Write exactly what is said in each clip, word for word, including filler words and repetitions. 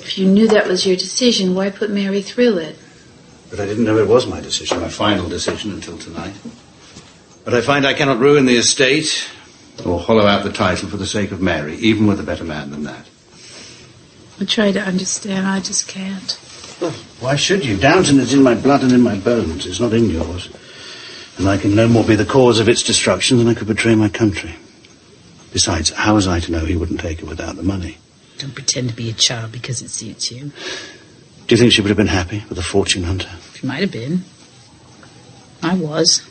If you knew that was your decision, why put Mary through it? But I didn't know it was my decision, my final decision until tonight. But I find I cannot ruin the estate or hollow out the title for the sake of Mary, even with a better man than that. I try to understand, I just can't. Well, why should you? Downton is in my blood and in my bones. It's not in yours. And I can no more be the cause of its destruction than I could betray my country. Besides, how was I to know he wouldn't take it without the money? Don't pretend to be a child because it suits you. Do you think she would have been happy with a fortune hunter? She might have been. I was.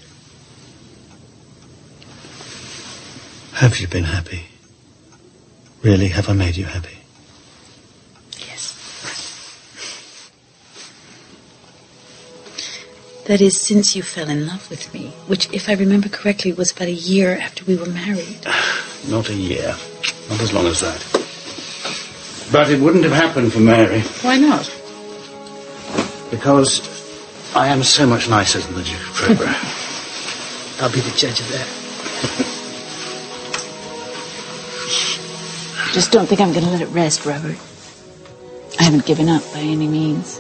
Have you been happy? Really, have I made you happy? Yes. That is, since you fell in love with me, which, if I remember correctly, was about a year after we were married. Not a year. Not as long as that. But it wouldn't have happened for Mary. Why not? Because I am so much nicer than the Duke of Crowborough. I'll be the judge of that. Just don't think I'm going to let it rest, Robert. I haven't given up by any means.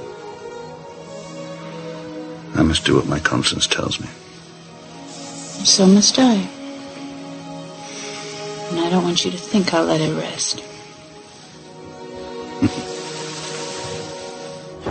I must do what my conscience tells me. So must I. And I don't want you to think I'll let it rest.